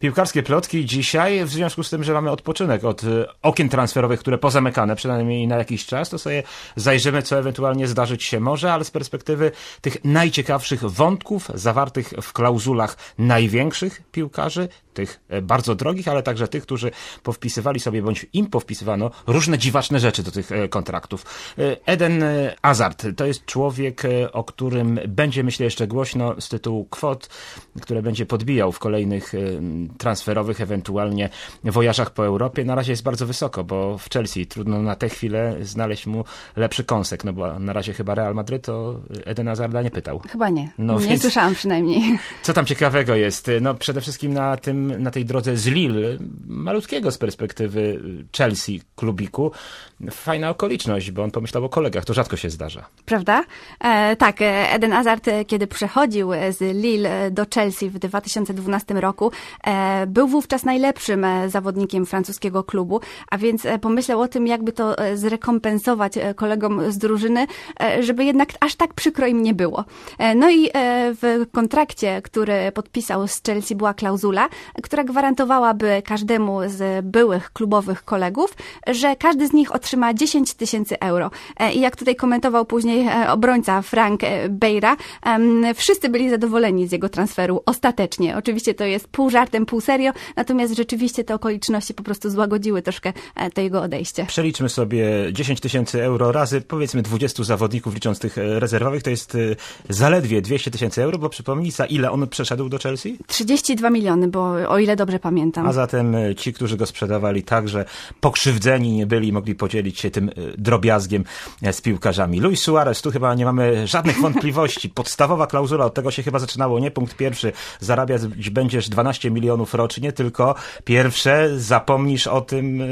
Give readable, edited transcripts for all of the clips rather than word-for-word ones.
Piłkarskie plotki dzisiaj, w związku z tym, że mamy odpoczynek od okien transferowych, które pozamykane, przynajmniej na jakiś czas, to sobie zajrzymy, co ewentualnie zdarzyć się może, ale z perspektywy tych najciekawszych wątków zawartych w klauzulach największych piłkarzy, tych bardzo drogich, ale także tych, którzy powpisywali sobie, bądź im powpisywano różne dziwaczne rzeczy do tych kontraktów. Eden Hazard to jest człowiek, o którym będzie, myślę, jeszcze głośno z tytułu kwot, które będzie podbijał w kolejnych transferowych, ewentualnie wojażach po Europie. Na razie jest bardzo wysoko, bo w Chelsea trudno na tę chwilę znaleźć mu lepszy kąsek, no bo na razie chyba Real Madryt to Eden Hazarda nie pytał. Chyba nie. No nie więc, słyszałam przynajmniej. Co tam ciekawego jest? No przede wszystkim na tej drodze z Lille, malutkiego z perspektywy Chelsea klubiku, fajna okoliczność, bo on pomyślał o kolegach, to rzadko się zdarza. Prawda? Tak, Eden Hazard, kiedy przechodził z Lille do Chelsea w 2012 roku, był wówczas najlepszym zawodnikiem francuskiego klubu, a więc pomyślał o tym, jakby to zrekompensować kolegom z drużyny, żeby jednak aż tak przykro im nie było. No i w kontrakcie, który podpisał z Chelsea, była klauzula, która gwarantowałaby każdemu z byłych klubowych kolegów, że każdy z nich otrzyma 10 000 euro. I jak tutaj komentował później obrońca Frank Beira, wszyscy byli zadowoleni z jego transferu ostatecznie. Oczywiście to jest pół żartem, pół serio, natomiast rzeczywiście te okoliczności po prostu złagodziły troszkę to jego odejście. Przeliczmy sobie 10 000 euro razy powiedzmy 20 zawodników, licząc tych rezerwowych, to jest zaledwie 200 000 euro, bo przypomnij, za ile on przeszedł do Chelsea? 32 miliony, bo o ile dobrze pamiętam. A zatem ci, którzy go sprzedawali, także pokrzywdzeni nie byli, mogli podzielić się tym drobiazgiem z piłkarzami. Luis Suarez, tu chyba nie mamy żadnych wątpliwości. Podstawowa klauzula, od tego się chyba zaczynało, nie? Punkt pierwszy, zarabiać będziesz 12 milionów rocznie, tylko pierwsze, zapomnisz o tym,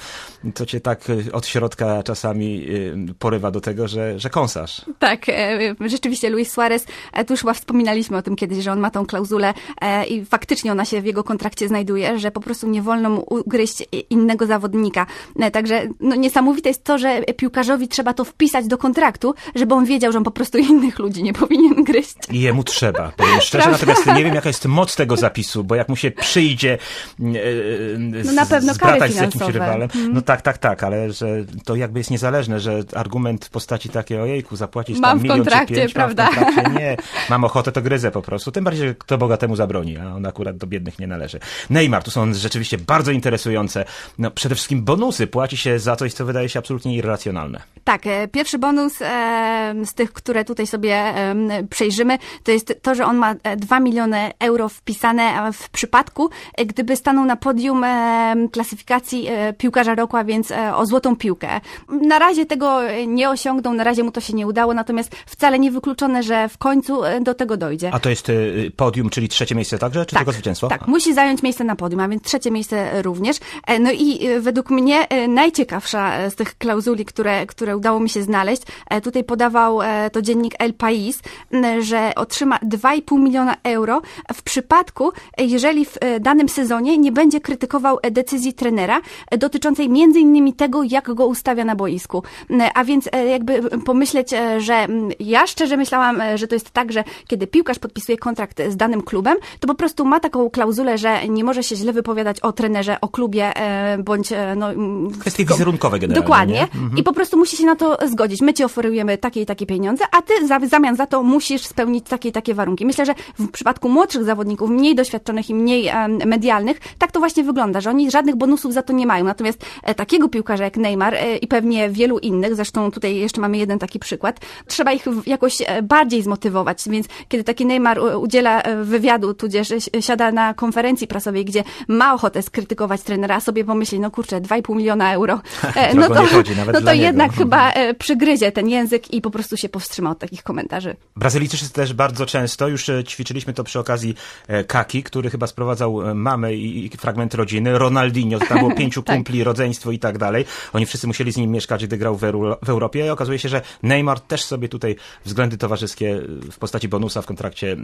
co cię tak od środka czasami porywa do tego, że kąsasz. Tak, rzeczywiście Luis Suarez, tu już chyba wspominaliśmy o tym kiedyś, że on ma tą klauzulę i faktycznie ona się w jego kontrakcie znajduje, że po prostu nie wolno mu ugryźć innego zawodnika. Także niesamowite jest to, że piłkarzowi trzeba to wpisać do kontraktu, żeby on wiedział, że on po prostu innych ludzi nie powinien gryźć. I jemu trzeba, powiem szczerze, natomiast nie wiem, jaka jest moc tego zapisu, bo jak mu się przyjdzie na pewno zbratać z jakimś rywalem, no tak, ale że to jakby jest niezależne, że argument w postaci takiej, ojejku, zapłacić tam milion czy 5, prawda? Mam w kontrakcie, nie, mam ochotę, to gryzę po prostu, tym bardziej, że kto bogatemu zabroni, a on akurat do biednych nie należy. Neymar, tu są rzeczywiście bardzo interesujące, no przede wszystkim bonusy, płaci się za coś, co wydaje się absolutnie irracjonalne. Tak, pierwszy bonus z tych, które tutaj sobie przejrzymy, to jest to, że on ma 2 miliony euro wpisane w przypadku, gdyby stanął na podium klasyfikacji piłkarza roku, a więc o złotą piłkę. Na razie tego nie osiągnął, na razie mu to się nie udało, natomiast wcale niewykluczone, że w końcu do tego dojdzie. A to jest podium, czyli trzecie miejsce także, czy tak, tylko zwycięstwo? Tak, musi zająć miejsce na podium, a więc trzecie miejsce również. No i według mnie najciekawsza z tych klauzuli, które udało mi się znaleźć, tutaj podawał to dziennik El País, że otrzyma 2,5 miliona euro w przypadku, jeżeli w danym sezonie nie będzie krytykował decyzji trenera dotyczącej między innymi tego, jak go ustawia na boisku. A więc jakby pomyśleć, że ja szczerze myślałam, że to jest tak, że kiedy piłkarz podpisuje kontrakt z danym klubem, to po prostu ma taką klauzulę, że nie może się źle wypowiadać o trenerze, o klubie, bądź kwestie wizerunkowe generalnie. Dokładnie. I po prostu musi się na to zgodzić. My ci oferujemy takie i takie pieniądze, a ty w zamian za to musisz spełnić takie i takie warunki. Myślę, że w przypadku młodszych zawodników, mniej doświadczonych i mniej medialnych, tak to właśnie wygląda, że oni żadnych bonusów za to nie mają. Natomiast takiego piłkarza jak Neymar i pewnie wielu innych, zresztą tutaj jeszcze mamy jeden taki przykład, trzeba ich jakoś bardziej zmotywować. Więc kiedy taki Neymar udziela wywiadu, tudzież siada na konferencji prasowej, gdzie ma ochotę skrytykować trenera, a sobie pomyśli, no kurczę, 2,5 miliona euro, no to jednak chyba przygryzie ten język i po prostu się powstrzyma od takich komentarzy. Brazylijczycy też bardzo często, już ćwiczyliśmy to przy okazji Kaki, który chyba sprowadzał mamę i fragment rodziny, Ronaldinho, tam było 5 kumpli, rodzeństwo i tak dalej. Oni wszyscy musieli z nim mieszkać, gdy grał w Europie i okazuje się, że Neymar też sobie tutaj względy towarzyskie w postaci bonusa w kontrakcie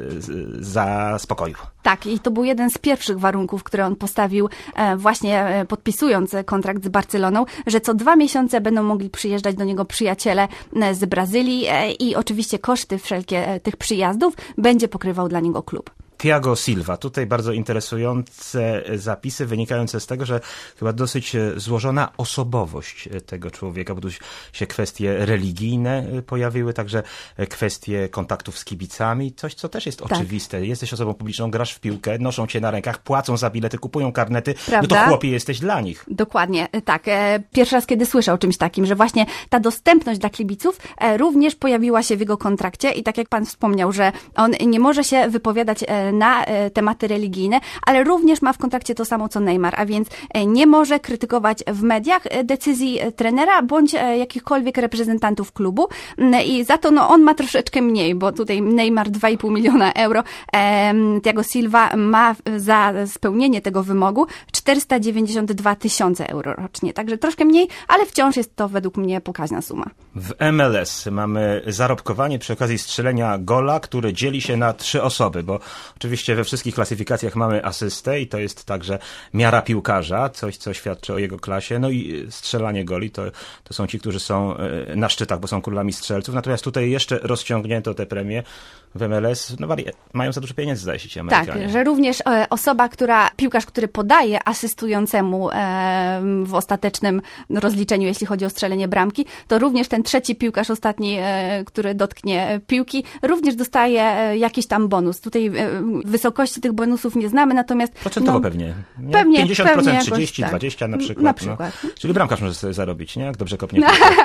zaspokoił. Tak, i to był jeden z pierwszych warunków, które on postawił właśnie podpisując kontrakt z Barceloną, że co 2 miesiące będą mogli przyjeżdżać do niego przyjaciele z Brazylii i oczywiście koszty wszelkie tych przyjazdów będzie pokrywał dla niego klub. Thiago Silva. Tutaj bardzo interesujące zapisy wynikające z tego, że chyba dosyć złożona osobowość tego człowieka, bo tu się kwestie religijne pojawiły, także kwestie kontaktów z kibicami, coś co też jest oczywiste. Jesteś osobą publiczną, grasz w piłkę, noszą cię na rękach, płacą za bilety, kupują karnety, prawda? No to chłopie jesteś dla nich. Dokładnie, tak. Pierwszy raz, kiedy słyszę o czymś takim, że właśnie ta dostępność dla kibiców również pojawiła się w jego kontrakcie i tak jak pan wspomniał, że on nie może się wypowiadać na tematy religijne, ale również ma w kontrakcie to samo co Neymar, a więc nie może krytykować w mediach decyzji trenera bądź jakichkolwiek reprezentantów klubu i za to on ma troszeczkę mniej, bo tutaj Neymar 2,5 miliona euro, Thiago Silva ma za spełnienie tego wymogu 492 000 euro rocznie, także troszkę mniej, ale wciąż jest to według mnie pokaźna suma. W MLS mamy zarobkowanie przy okazji strzelenia gola, który dzieli się na 3 osoby, bo oczywiście we wszystkich klasyfikacjach mamy asystę i to jest także miara piłkarza, coś co świadczy o jego klasie, no i strzelanie goli to są ci, którzy są na szczytach, bo są królami strzelców, natomiast tutaj jeszcze rozciągnięto te premie w MLS, no mają za dużo pieniędzy, zdaje się ci Amerykanie. Tak, że również piłkarz, który podaje asystującemu w ostatecznym rozliczeniu, jeśli chodzi o strzelenie bramki, to również ten trzeci piłkarz ostatni, który dotknie piłki, również dostaje jakiś tam bonus. Tutaj wysokości tych bonusów nie znamy, natomiast... Procentowo pewnie. Nie? Pewnie. 50%, pewnie 30, jakoś, 20 na przykład. Na przykład. No. Czyli bramkarz może sobie zarobić, nie? Jak dobrze kopnie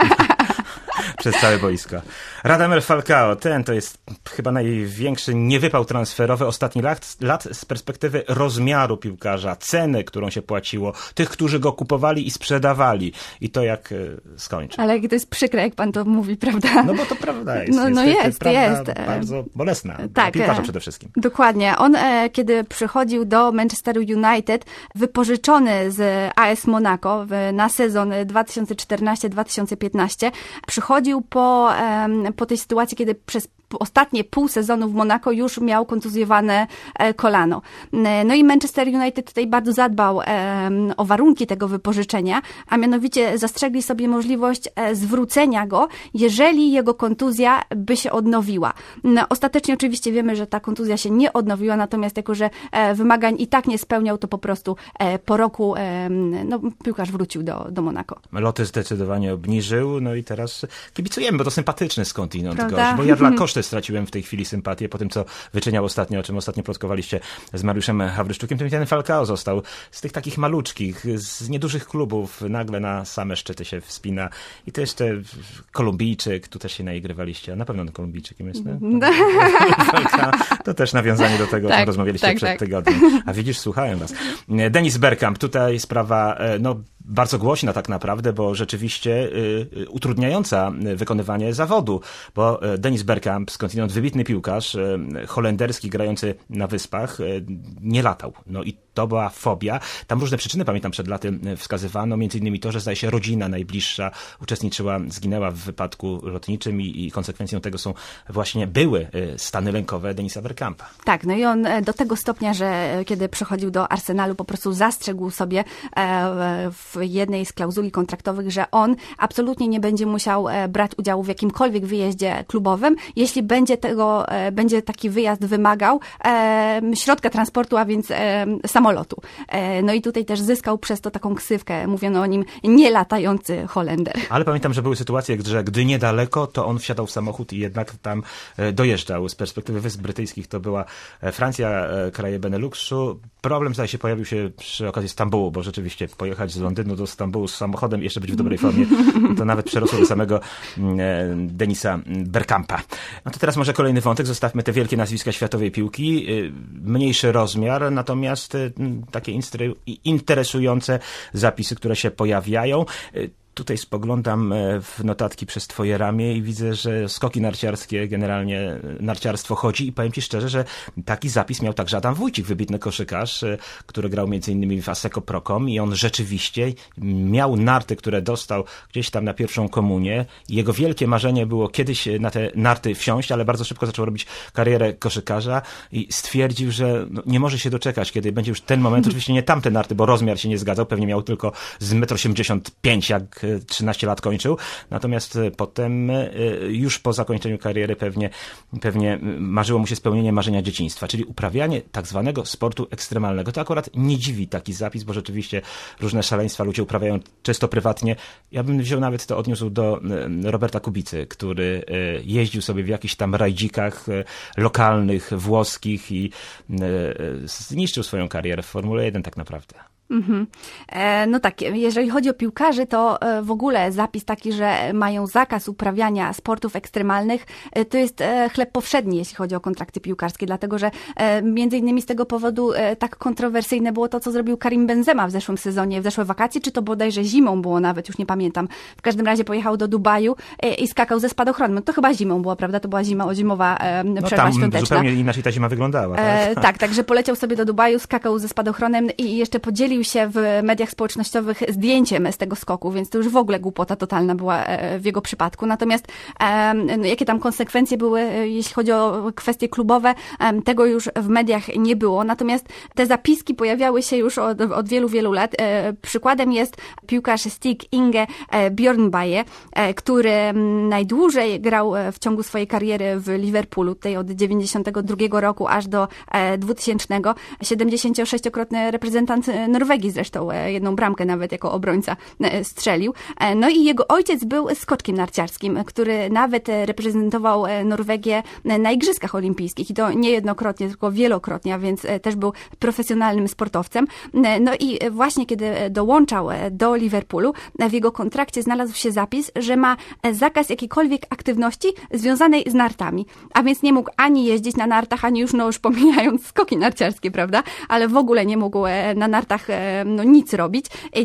przez całe boisko. Radamel Falcao, to jest chyba największy niewypał transferowy ostatnich lat z perspektywy rozmiaru piłkarza, ceny, którą się płaciło, tych, którzy go kupowali i sprzedawali. I to jak skończy. Ale to jest przykre, jak pan to mówi, prawda? No bo to prawda jest. Jest. Bardzo bolesna. Tak, dla piłkarza przede wszystkim. Dokładnie. On, kiedy przychodził do Manchesteru United, wypożyczony z AS Monaco na sezon 2014-2015, przychodził po tej sytuacji, kiedy przez ostatnie pół sezonu w Monako już miał kontuzjowane kolano. No i Manchester United tutaj bardzo zadbał o warunki tego wypożyczenia, a mianowicie zastrzegli sobie możliwość zwrócenia go, jeżeli jego kontuzja by się odnowiła. Ostatecznie oczywiście wiemy, że ta kontuzja się nie odnowiła, natomiast jako, że wymagań i tak nie spełniał, to po prostu po roku piłkarz wrócił do Monako. Loty zdecydowanie obniżył, no i teraz kibicujemy, bo to sympatyczny skądinąd gość, Prawda? bo ja dla koszty straciłem w tej chwili sympatię po tym, co wyczyniał ostatnio, o czym ostatnio plotkowaliście z Mariuszem Hawryszczukiem, to mi ten Falcao został z tych takich maluczkich, z niedużych klubów, nagle na same szczyty się wspina i to jeszcze Kolumbijczyk, tu też się naigrywaliście, na pewno Kolumbijczykiem jest, to też nawiązanie do tego, o czym rozmawialiście przed tygodniem. A widzisz, słuchałem was. Dennis Bergkamp, tutaj sprawa, bardzo głośna tak naprawdę, bo rzeczywiście utrudniająca wykonywanie zawodu, bo Dennis Bergkamp, skądinąd wybitny piłkarz, holenderski, grający na Wyspach, nie latał. No i to była fobia. Tam różne przyczyny, pamiętam, przed laty wskazywano, między innymi to, że zdaje się rodzina najbliższa zginęła w wypadku lotniczym i konsekwencją tego były stany lękowe Dennisa Bergkampa. Tak, no i on do tego stopnia, że kiedy przychodził do Arsenalu, po prostu zastrzegł sobie w jednej z klauzuli kontraktowych, że on absolutnie nie będzie musiał brać udziału w jakimkolwiek wyjeździe klubowym, jeśli będzie taki wyjazd wymagał środka transportu, a więc samolotu. No i tutaj też zyskał przez to taką ksywkę, mówiono o nim nielatający Holender. Ale pamiętam, że były sytuacje, że gdy niedaleko, to on wsiadał w samochód i jednak tam dojeżdżał. Z perspektywy Wysp Brytyjskich to była Francja, kraje Beneluxu. Problem zdaje się pojawił się przy okazji Stambułu, bo rzeczywiście pojechać z Londynu do Stambułu z samochodem i jeszcze być w dobrej formie, to nawet przerosło do samego Dennisa Bergkampa. No to teraz może kolejny wątek, zostawmy te wielkie nazwiska światowej piłki, mniejszy rozmiar, natomiast takie interesujące zapisy, które się pojawiają. Tutaj spoglądam w notatki przez twoje ramię i widzę, że skoki narciarskie, generalnie narciarstwo chodzi i powiem ci szczerze, że taki zapis miał także Adam Wójcik, wybitny koszykarz, który grał m.in. w Asseco Procom i on rzeczywiście miał narty, które dostał gdzieś tam na pierwszą komunię i jego wielkie marzenie było kiedyś na te narty wsiąść, ale bardzo szybko zaczął robić karierę koszykarza i stwierdził, że nie może się doczekać, kiedy będzie już ten moment, oczywiście nie tamte narty, bo rozmiar się nie zgadzał, pewnie miał tylko z 1,85 m, jak 13 lat kończył, natomiast potem już po zakończeniu kariery pewnie marzyło mu się spełnienie marzenia dzieciństwa, czyli uprawianie tak zwanego sportu ekstremalnego. To akurat nie dziwi taki zapis, bo rzeczywiście różne szaleństwa ludzie uprawiają często prywatnie. Ja bym wziął nawet to, odniósł do Roberta Kubicy, który jeździł sobie w jakichś tam rajdzikach lokalnych, włoskich i zniszczył swoją karierę w Formule 1 tak naprawdę. No tak, jeżeli chodzi o piłkarzy, to w ogóle zapis taki, że mają zakaz uprawiania sportów ekstremalnych, to jest chleb powszedni, jeśli chodzi o kontrakty piłkarskie, dlatego że między innymi z tego powodu tak kontrowersyjne było to, co zrobił Karim Benzema w zeszłym sezonie, w zeszłe wakacje, czy to bodajże zimą było nawet, już nie pamiętam. W każdym razie pojechał do Dubaju i skakał ze spadochronem. To chyba zimą było, prawda? To była zimowa przerwa tam świąteczna. Zupełnie inaczej ta zima wyglądała. Tak? Także poleciał sobie do Dubaju, skakał ze spadochronem i jeszcze podzielił się w mediach społecznościowych zdjęciem z tego skoku, więc to już w ogóle głupota totalna była w jego przypadku. Natomiast jakie tam konsekwencje były, jeśli chodzi o kwestie klubowe, tego już w mediach nie było. Natomiast te zapiski pojawiały się już od wielu, wielu lat. Przykładem jest piłkarz Stig Inge Bjornbaje, który najdłużej grał w ciągu swojej kariery w Liverpoolu, tutaj od 92 roku aż do 2000. 76-krotny reprezentant Norwegii zresztą, jedną bramkę nawet jako obrońca strzelił. No i jego ojciec był skoczkiem narciarskim, który nawet reprezentował Norwegię na Igrzyskach Olimpijskich i to nie jednokrotnie, tylko wielokrotnie, a więc też był profesjonalnym sportowcem. No i właśnie kiedy dołączał do Liverpoolu, w jego kontrakcie znalazł się zapis, że ma zakaz jakiejkolwiek aktywności związanej z nartami. A więc nie mógł ani jeździć na nartach, ani już pomijając skoki narciarskie, prawda? Ale w ogóle nie mógł na nartach nic robić.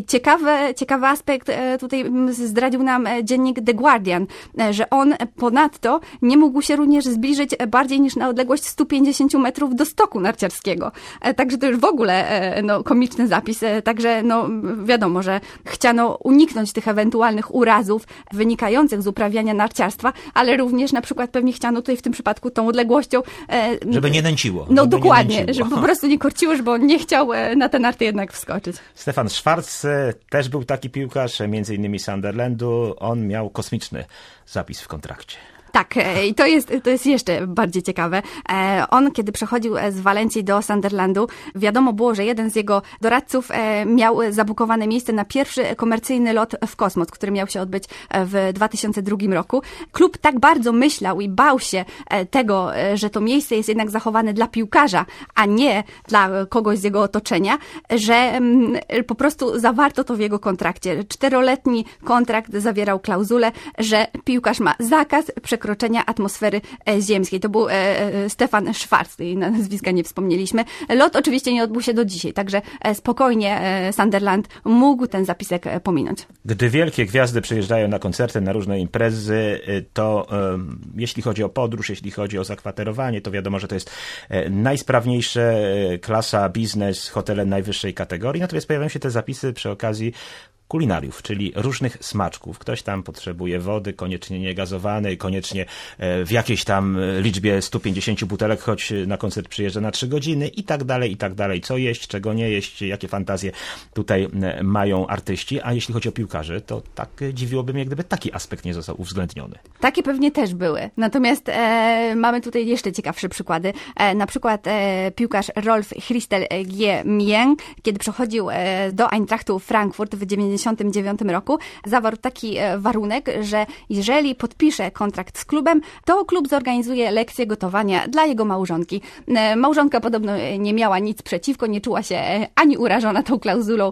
Ciekawy aspekt tutaj zdradził nam dziennik The Guardian, że on ponadto nie mógł się również zbliżyć bardziej niż na odległość 150 metrów do stoku narciarskiego. Także to już w ogóle komiczny zapis. Także wiadomo, że chciano uniknąć tych ewentualnych urazów wynikających z uprawiania narciarstwa, ale również na przykład pewnie chciano tutaj w tym przypadku tą odległością... Żeby nie nęciło. Dokładnie, żeby po prostu nie korciło, żeby on nie chciał na te narty jednak wskoczyć. Stefan Schwarz też był taki piłkarz, między innymi Sunderlandu. On miał kosmiczny zapis w kontrakcie. Tak, i to jest jeszcze bardziej ciekawe. On, kiedy przechodził z Walencji do Sunderlandu, wiadomo było, że jeden z jego doradców miał zabukowane miejsce na pierwszy komercyjny lot w kosmos, który miał się odbyć w 2002 roku. Klub tak bardzo myślał i bał się tego, że to miejsce jest jednak zachowane dla piłkarza, a nie dla kogoś z jego otoczenia, że po prostu zawarto to w jego kontrakcie. 4-letni kontrakt zawierał klauzulę, że piłkarz ma zakaz przekroczenia atmosfery ziemskiej. To był Stefan Schwarz, jej nazwiska nie wspomnieliśmy. Lot oczywiście nie odbył się do dzisiaj, także spokojnie Sunderland mógł ten zapisek pominąć. Gdy wielkie gwiazdy przyjeżdżają na koncerty, na różne imprezy, to jeśli chodzi o podróż, jeśli chodzi o zakwaterowanie, to wiadomo, że to jest najsprawniejsze, klasa, biznes, hotele najwyższej kategorii. Natomiast pojawiają się te zapisy przy okazji kulinariów, czyli różnych smaczków. Ktoś tam potrzebuje wody, koniecznie niegazowanej, koniecznie w jakiejś tam liczbie 150 butelek, choć na koncert przyjeżdża na 3 godziny i tak dalej, i tak dalej. Co jeść, czego nie jeść, jakie fantazje tutaj mają artyści. A jeśli chodzi o piłkarzy, to tak dziwiłoby mnie, gdyby taki aspekt nie został uwzględniony. Takie pewnie też były. Natomiast mamy tutaj jeszcze ciekawsze przykłady. Na przykład piłkarz Rolf Christel G. Mien, kiedy przechodził do Eintrachtu Frankfurt w 1999 roku, zawarł taki warunek, że jeżeli podpisze kontrakt z klubem, to klub zorganizuje lekcję gotowania dla jego małżonki. Małżonka podobno nie miała nic przeciwko, nie czuła się ani urażona tą klauzulą,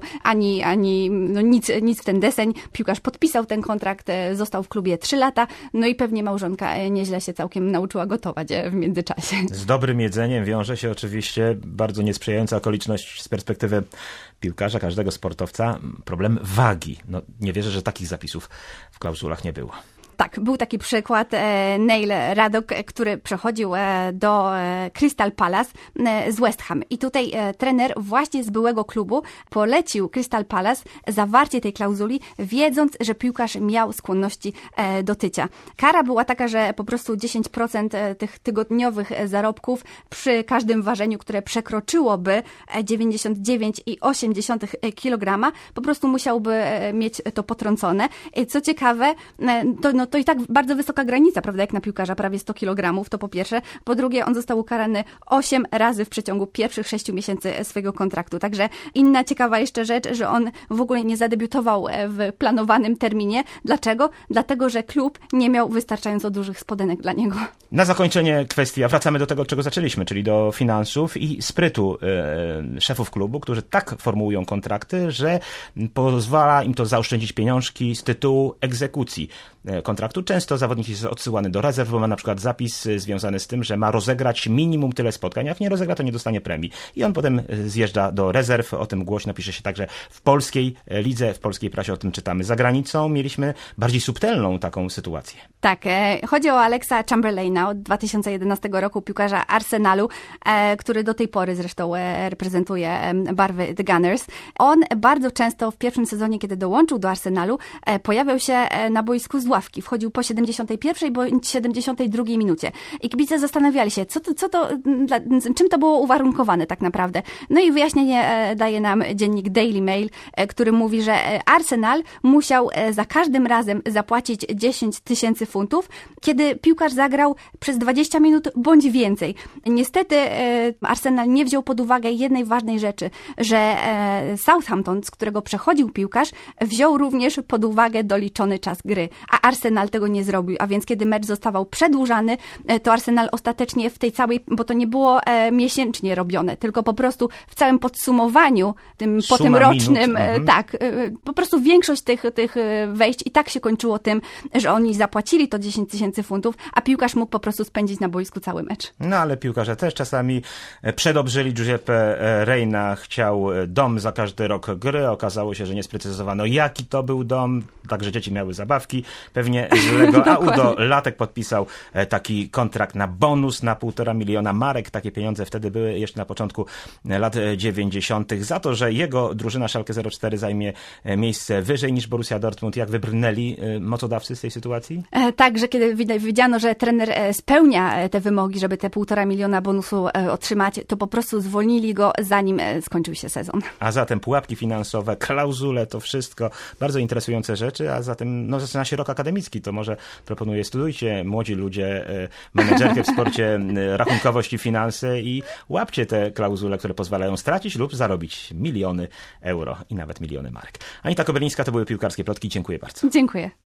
ani nic w ten deseń. Piłkarz podpisał ten kontrakt, został w klubie 3 lata, no i pewnie małżonka nieźle się całkiem nauczyła gotować w międzyczasie. Z dobrym jedzeniem wiąże się oczywiście bardzo niesprzyjająca okoliczność z perspektywy piłkarza, każdego sportowca, problem wagi. Nie wierzę, że takich zapisów w klauzulach nie było. Tak, był taki przykład. Neil Radok, który przechodził do Crystal Palace z West Ham. I tutaj trener właśnie z byłego klubu polecił Crystal Palace zawarcie tej klauzuli, wiedząc, że piłkarz miał skłonności do tycia. Kara była taka, że po prostu 10% tych tygodniowych zarobków przy każdym ważeniu, które przekroczyłoby 99,8 kg, po prostu musiałby mieć to potrącone. Co ciekawe, to i tak bardzo wysoka granica, prawda, jak na piłkarza, prawie 100 kg, to po pierwsze. Po drugie, on został ukarany 8 razy w przeciągu pierwszych 6 miesięcy swojego kontraktu. Także inna ciekawa jeszcze rzecz, że on w ogóle nie zadebiutował w planowanym terminie. Dlaczego? Dlatego, że klub nie miał wystarczająco dużych spodenek dla niego. Na zakończenie kwestia, wracamy do tego, od czego zaczęliśmy, czyli do finansów i sprytu szefów klubu, którzy tak formułują kontrakty, że pozwala im to zaoszczędzić pieniążki z tytułu egzekucji kontraktu. Często zawodnik jest odsyłany do rezerw, bo ma na przykład zapis związany z tym, że ma rozegrać minimum tyle spotkań. Jak nie rozegra, to nie dostanie premii. I on potem zjeżdża do rezerw. O tym głośno pisze się także w polskiej lidze, w polskiej prasie o tym czytamy. Za granicą mieliśmy bardziej subtelną taką sytuację. Tak, chodzi o Alexa Chamberlaina od 2011 roku, piłkarza Arsenalu, który do tej pory zresztą reprezentuje barwy The Gunners. On bardzo często w pierwszym sezonie, kiedy dołączył do Arsenalu, pojawiał się na boisku z ławki. Wchodził po 71 bądź 72 minucie. I kibice zastanawiali się, czym to było uwarunkowane tak naprawdę. No i wyjaśnienie daje nam dziennik Daily Mail, który mówi, że Arsenal musiał za każdym razem zapłacić 10 000 funtów, kiedy piłkarz zagrał przez 20 minut bądź więcej. Niestety Arsenal nie wziął pod uwagę jednej ważnej rzeczy, że Southampton, z którego przechodził piłkarz, wziął również pod uwagę doliczony czas gry, a Arsenal tego nie zrobił, a więc kiedy mecz zostawał przedłużany, to Arsenal ostatecznie w tej całej, bo to nie było miesięcznie robione, tylko po prostu w całym podsumowaniu, po tym rocznym, tak, po prostu większość tych wejść i tak się kończyło tym, że oni zapłacili to 10 000 funtów, a piłkarz mógł po prostu spędzić na boisku cały mecz. No ale piłkarze też czasami przedobrzyli. Giuseppe Reina chciał dom za każdy rok gry. Okazało się, że nie sprecyzowano, jaki to był dom. Także dzieci miały zabawki. Pewnie z Lego. A Udo Lattek podpisał taki kontrakt na bonus na 1,5 miliona marek. Takie pieniądze wtedy były jeszcze na początku lat 90. za to, że jego drużyna Schalke 04 zajmie miejsce wyżej niż Borussia Dortmund. Jak wybrnęli mocodawcy z tej sytuacji? Tak, że kiedy widziano, że trener spełnia te wymogi, żeby te 1,5 miliona bonusu otrzymać, to po prostu zwolnili go, zanim skończył się sezon. A zatem pułapki finansowe, klauzule, to wszystko bardzo interesujące rzeczy, a zatem zaczyna się rok akademicki. To może proponuję, studujcie, młodzi ludzie, menedżerkę w sporcie, rachunkowość i finanse i łapcie te klauzule, które pozwalają stracić lub zarobić miliony euro i nawet miliony marek. Anita Kobylińska, to były Piłkarskie Plotki. Dziękuję bardzo. Dziękuję.